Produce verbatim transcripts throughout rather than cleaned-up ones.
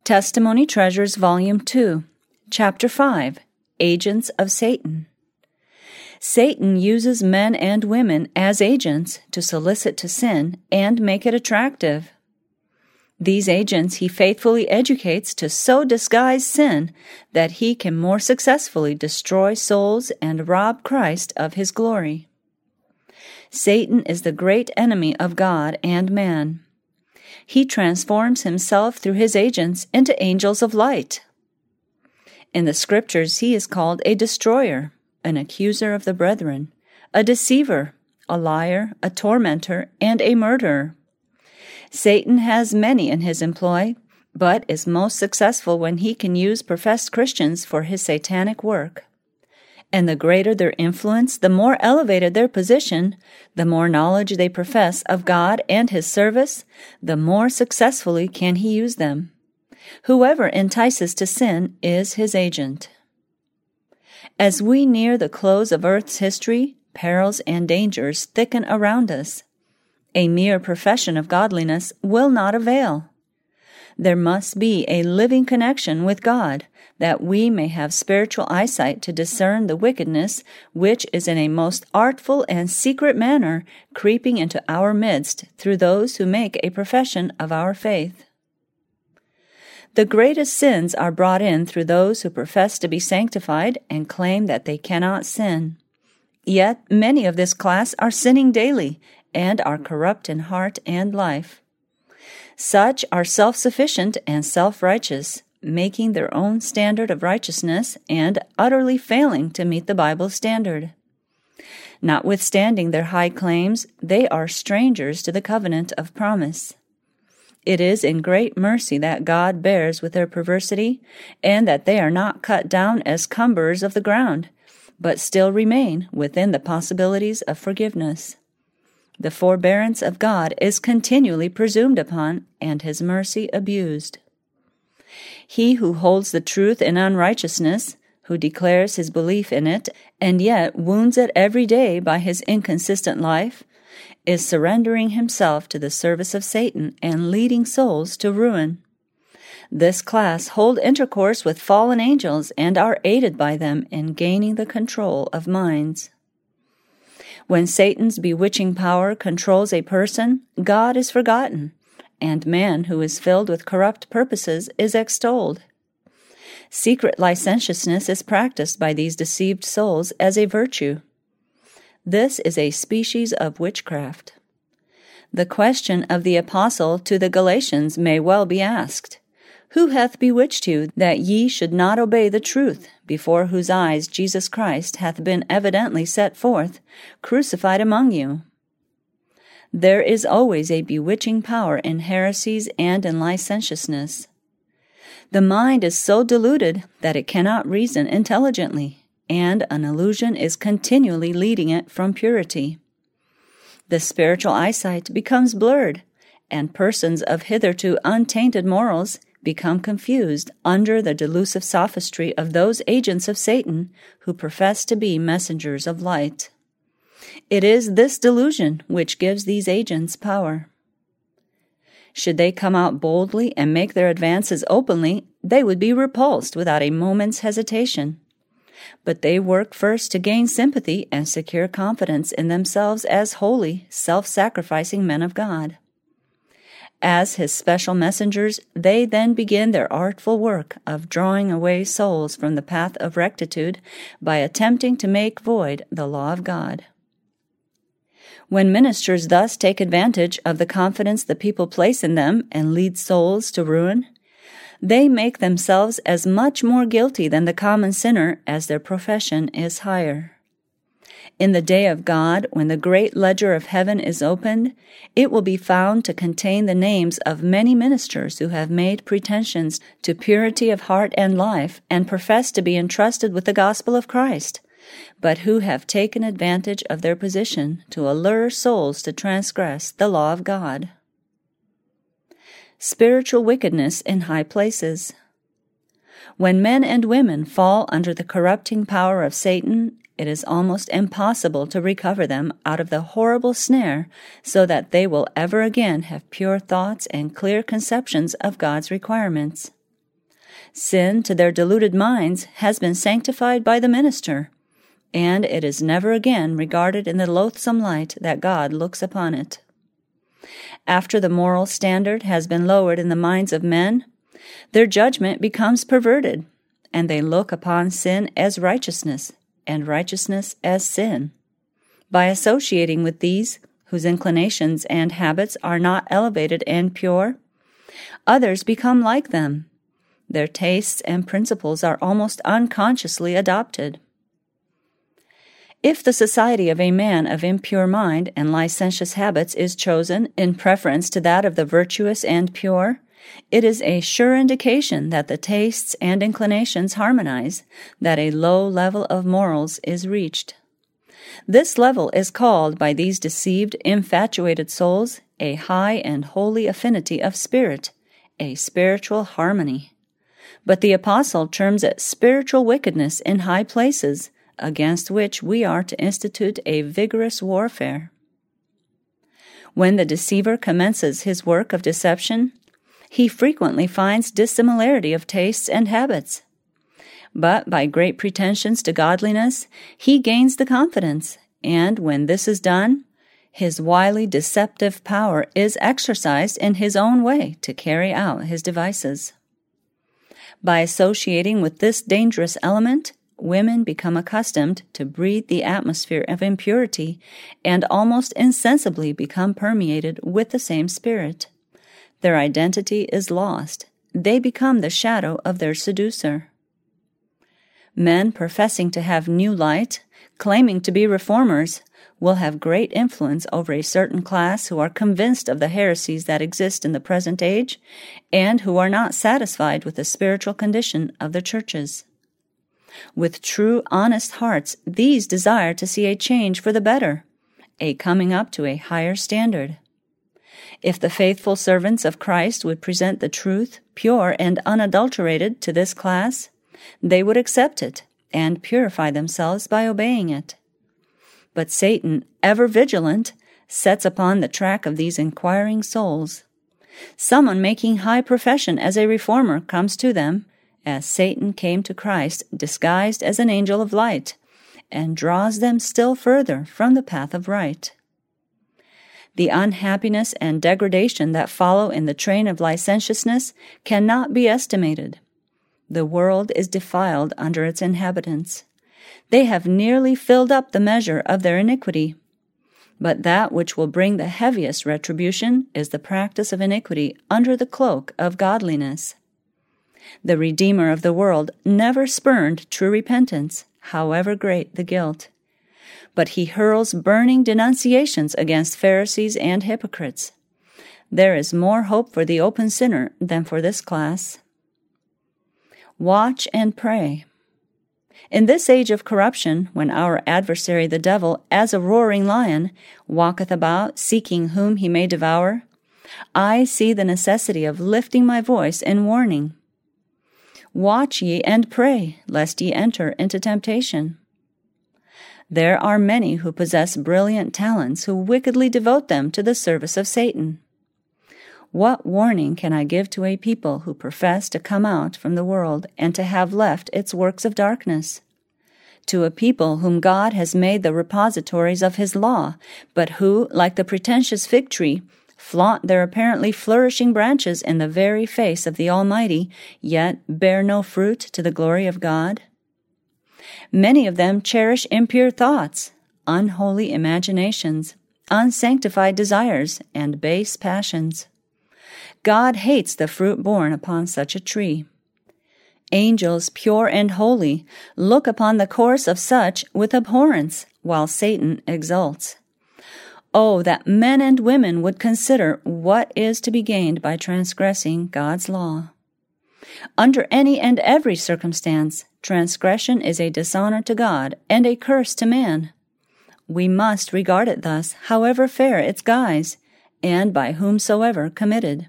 Testimony Treasures, Volume two, Chapter five, Agents of Satan. Satan uses men and women as agents to solicit to sin and make it attractive. These agents he faithfully educates to so disguise sin that he can more successfully destroy souls and rob Christ of his glory. Satan is the great enemy of God and man. He transforms himself through his agents into angels of light. In the Scriptures, he is called a destroyer, an accuser of the brethren, a deceiver, a liar, a tormentor, and a murderer. Satan has many in his employ, but is most successful when he can use professed Christians for his satanic work. And the greater their influence, the more elevated their position, the more knowledge they profess of God and His service, the more successfully can he use them. Whoever entices to sin is his agent. As we near the close of Earth's history, perils and dangers thicken around us. A mere profession of godliness will not avail. There must be a living connection with God, that we may have spiritual eyesight to discern the wickedness which is in a most artful and secret manner creeping into our midst through those who make a profession of our faith. The greatest sins are brought in through those who profess to be sanctified and claim that they cannot sin. Yet many of this class are sinning daily and are corrupt in heart and life. Such are self-sufficient and self-righteous, making their own standard of righteousness and utterly failing to meet the Bible's standard. Notwithstanding their high claims, they are strangers to the covenant of promise. It is in great mercy that God bears with their perversity, and that they are not cut down as cumberers of the ground, but still remain within the possibilities of forgiveness. The forbearance of God is continually presumed upon, and His mercy abused. He who holds the truth in unrighteousness, who declares his belief in it, and yet wounds it every day by his inconsistent life, is surrendering himself to the service of Satan and leading souls to ruin. This class hold intercourse with fallen angels and are aided by them in gaining the control of minds. When Satan's bewitching power controls a person, God is forgotten, and man who is filled with corrupt purposes is extolled. Secret licentiousness is practiced by these deceived souls as a virtue. This is a species of witchcraft. The question of the apostle to the Galatians may well be asked, "Who hath bewitched you, that ye should not obey the truth, before whose eyes Jesus Christ hath been evidently set forth, crucified among you?" There is always a bewitching power in heresies and in licentiousness. The mind is so deluded that it cannot reason intelligently, and an illusion is continually leading it from purity. The spiritual eyesight becomes blurred, and persons of hitherto untainted morals become confused under the delusive sophistry of those agents of Satan who profess to be messengers of light. It is this delusion which gives these agents power. Should they come out boldly and make their advances openly, they would be repulsed without a moment's hesitation. But they work first to gain sympathy and secure confidence in themselves as holy, self-sacrificing men of God. As His special messengers, they then begin their artful work of drawing away souls from the path of rectitude by attempting to make void the law of God. When ministers thus take advantage of the confidence the people place in them and lead souls to ruin, they make themselves as much more guilty than the common sinner as their profession is higher. In the day of God, when the great ledger of heaven is opened, it will be found to contain the names of many ministers who have made pretensions to purity of heart and life and profess to be entrusted with the gospel of Christ, but who have taken advantage of their position to allure souls to transgress the law of God. Spiritual wickedness in high places. When men and women fall under the corrupting power of Satan, it is almost impossible to recover them out of the horrible snare so that they will ever again have pure thoughts and clear conceptions of God's requirements. Sin to their deluded minds has been sanctified by the minister, and it is never again regarded in the loathsome light that God looks upon it. After the moral standard has been lowered in the minds of men, their judgment becomes perverted, and they look upon sin as righteousness, and righteousness as sin. By associating with these, whose inclinations and habits are not elevated and pure, others become like them. Their tastes and principles are almost unconsciously adopted. If the society of a man of impure mind and licentious habits is chosen in preference to that of the virtuous and pure, it is a sure indication that the tastes and inclinations harmonize, that a low level of morals is reached. This level is called by these deceived, infatuated souls a high and holy affinity of spirit, a spiritual harmony. But the apostle terms it spiritual wickedness in high places, against which we are to institute a vigorous warfare. When the deceiver commences his work of deception, he frequently finds dissimilarity of tastes and habits. But by great pretensions to godliness, he gains the confidence, and when this is done, his wily deceptive power is exercised in his own way to carry out his devices. By associating with this dangerous element, women become accustomed to breathe the atmosphere of impurity and almost insensibly become permeated with the same spirit. Their identity is lost. They become the shadow of their seducer. Men professing to have new light, claiming to be reformers, will have great influence over a certain class who are convinced of the heresies that exist in the present age and who are not satisfied with the spiritual condition of the churches. With true, honest hearts, these desire to see a change for the better, a coming up to a higher standard. If the faithful servants of Christ would present the truth, pure and unadulterated, to this class, they would accept it and purify themselves by obeying it. But Satan, ever vigilant, sets upon the track of these inquiring souls. Someone making high profession as a reformer comes to them, as Satan came to Christ disguised as an angel of light, and draws them still further from the path of right. The unhappiness and degradation that follow in the train of licentiousness cannot be estimated. The world is defiled under its inhabitants. They have nearly filled up the measure of their iniquity. But that which will bring the heaviest retribution is the practice of iniquity under the cloak of godliness. The Redeemer of the world never spurned true repentance, however great the guilt. But he hurls burning denunciations against Pharisees and hypocrites. There is more hope for the open sinner than for this class. Watch and pray. In this age of corruption, when our adversary the devil, as a roaring lion, walketh about, seeking whom he may devour, I see the necessity of lifting my voice in warning. Watch ye and pray, lest ye enter into temptation. There are many who possess brilliant talents who wickedly devote them to the service of Satan. What warning can I give to a people who profess to come out from the world and to have left its works of darkness? To a people whom God has made the repositories of his law, but who, like the pretentious fig tree, flaunt their apparently flourishing branches in the very face of the Almighty, yet bear no fruit to the glory of God? Many of them cherish impure thoughts, unholy imaginations, unsanctified desires, and base passions. God hates the fruit borne upon such a tree. Angels, pure and holy, look upon the course of such with abhorrence, while Satan exults. Oh, that men and women would consider what is to be gained by transgressing God's law. Under any and every circumstance, transgression is a dishonor to God and a curse to man. We must regard it thus, however fair its guise, and by whomsoever committed.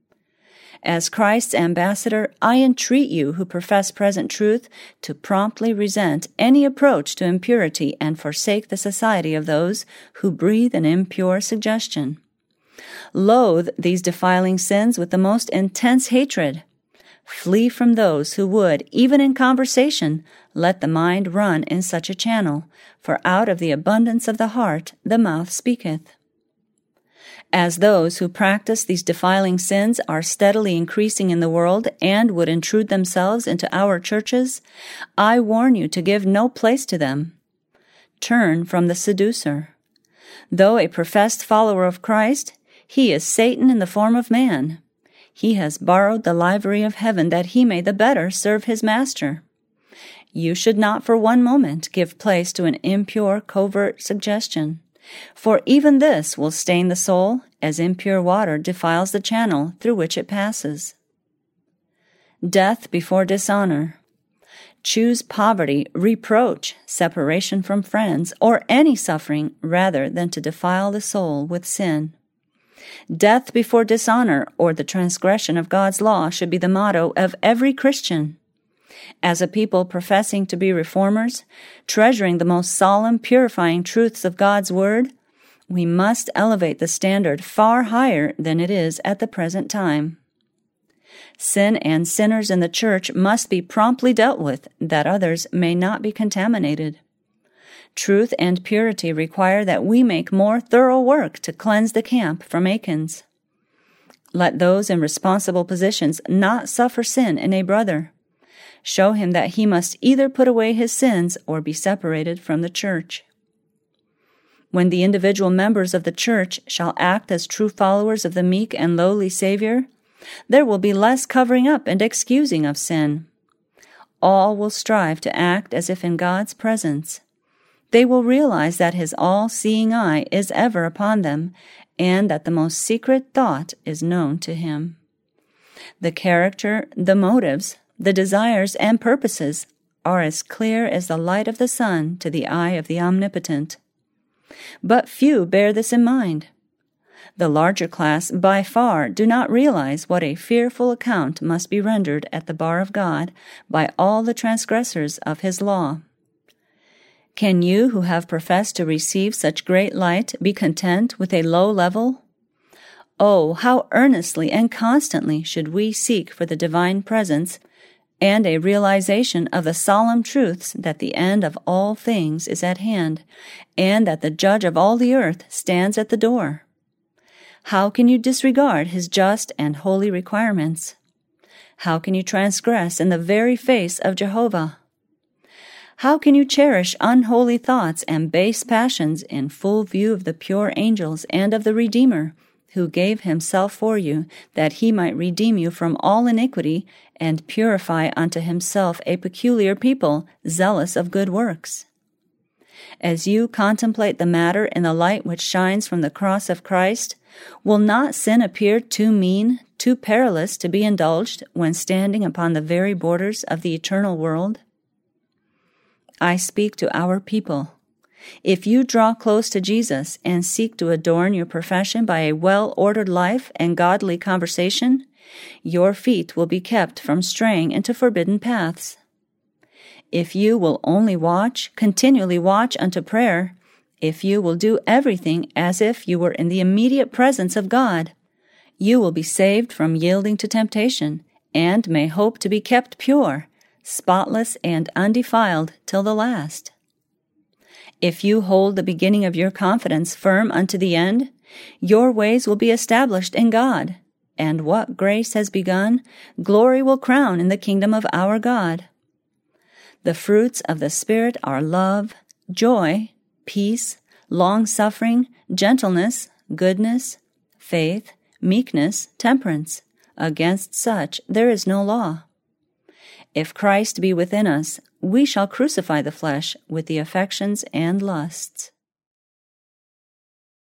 As Christ's ambassador, I entreat you who profess present truth to promptly resent any approach to impurity and forsake the society of those who breathe an impure suggestion. Loathe these defiling sins with the most intense hatred. Flee from those who would, even in conversation, let the mind run in such a channel, for out of the abundance of the heart the mouth speaketh. As those who practice these defiling sins are steadily increasing in the world and would intrude themselves into our churches, I warn you to give no place to them. Turn from the seducer. Though a professed follower of Christ, he is Satan in the form of man. He has borrowed the livery of heaven that he may the better serve his master. You should not for one moment give place to an impure, covert suggestion, for even this will stain the soul as impure water defiles the channel through which it passes. Death before dishonor. Choose poverty, reproach, separation from friends, or any suffering rather than to defile the soul with sin. Death before dishonor or the transgression of God's law should be the motto of every Christian. As a people professing to be reformers, treasuring the most solemn, purifying truths of God's Word, we must elevate the standard far higher than it is at the present time. Sin and sinners in the church must be promptly dealt with, that others may not be contaminated. Truth and purity require that we make more thorough work to cleanse the camp from Achans. Let those in responsible positions not suffer sin in a brother. Show him that he must either put away his sins or be separated from the church. When the individual members of the church shall act as true followers of the meek and lowly Savior, there will be less covering up and excusing of sin. All will strive to act as if in God's presence. They will realize that His all-seeing eye is ever upon them, and that the most secret thought is known to Him. The character, the motives, the desires and purposes are as clear as the light of the sun to the eye of the Omnipotent. But few bear this in mind. The larger class by far do not realize what a fearful account must be rendered at the bar of God by all the transgressors of His law. Can you who have professed to receive such great light be content with a low level? Oh, how earnestly and constantly should we seek for the divine presence and a realization of the solemn truths that the end of all things is at hand, and that the Judge of all the earth stands at the door. How can you disregard His just and holy requirements? How can you transgress in the very face of Jehovah? How can you cherish unholy thoughts and base passions in full view of the pure angels and of the Redeemer, who gave Himself for you, that He might redeem you from all iniquity and purify unto Himself a peculiar people, zealous of good works? As you contemplate the matter in the light which shines from the cross of Christ, will not sin appear too mean, too perilous to be indulged when standing upon the very borders of the eternal world? I speak to our people. If you draw close to Jesus and seek to adorn your profession by a well-ordered life and godly conversation, your feet will be kept from straying into forbidden paths. If you will only watch, continually watch unto prayer, if you will do everything as if you were in the immediate presence of God, you will be saved from yielding to temptation, and may hope to be kept pure, spotless and undefiled till the last. If you hold the beginning of your confidence firm unto the end, your ways will be established in God, and what grace has begun, glory will crown in the kingdom of our God. The fruits of the Spirit are love, joy, peace, long-suffering, gentleness, goodness, faith, meekness, temperance. Against such there is no law. If Christ be within us, we shall crucify the flesh with the affections and lusts.